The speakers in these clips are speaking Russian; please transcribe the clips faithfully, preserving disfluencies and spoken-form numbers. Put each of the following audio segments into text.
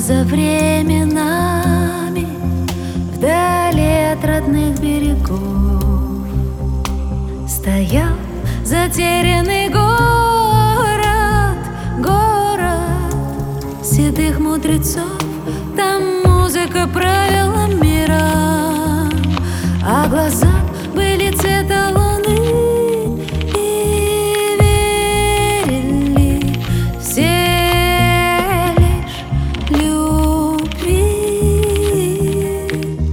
за временами, вдали от родных берегов, стоял затерянный город, город седых мудрецов. Там музыка правила миром, а глаза были цвета луны, и верили все лишь любви.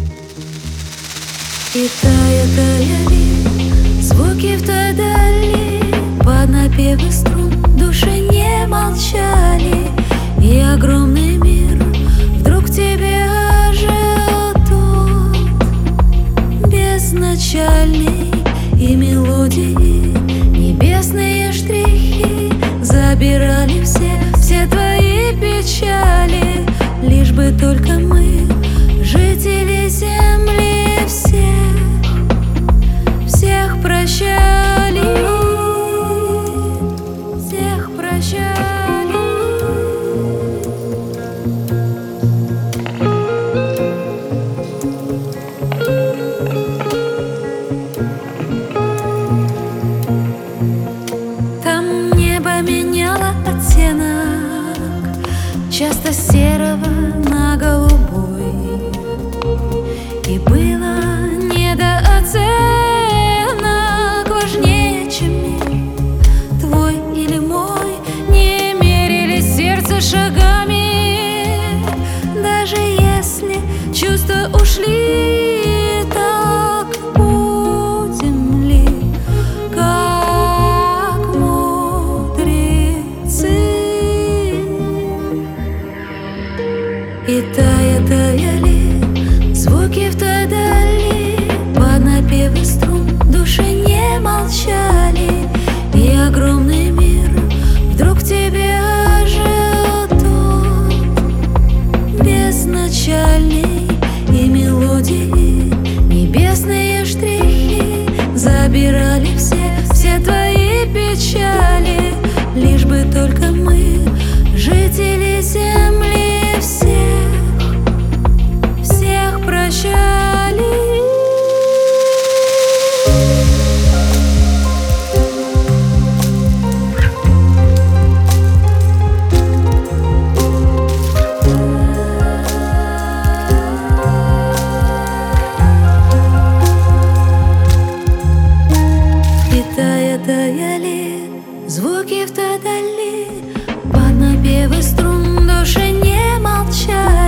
И тая, таяли звуки в той дали, под напевы струн души не молчали, и огромный мир вдруг в тебе ожил тот безначальный, и мелодии небесные штрихи забирали все, все твои печали, лишь бы только мы, жители земли, всех, всех прощали, всех прощали. Меняла оттенок, часто серого на голубой, и было не до оценок. Важнее, чем мир твой или мой, не мерили сердце шагами. Даже если чувства ушли, так будем ли, и тая, таяли звуки в той дали, под напевы струн души не молчали, и огромный мир вдруг в тебе ожил тот безначальный, и мелодии небесные штрихи забирали все, все твои печали, лишь бы только мы, жители земли, всех, всех прощали. И тая, таяли звуки в той дали, под напевы струн души не молчали.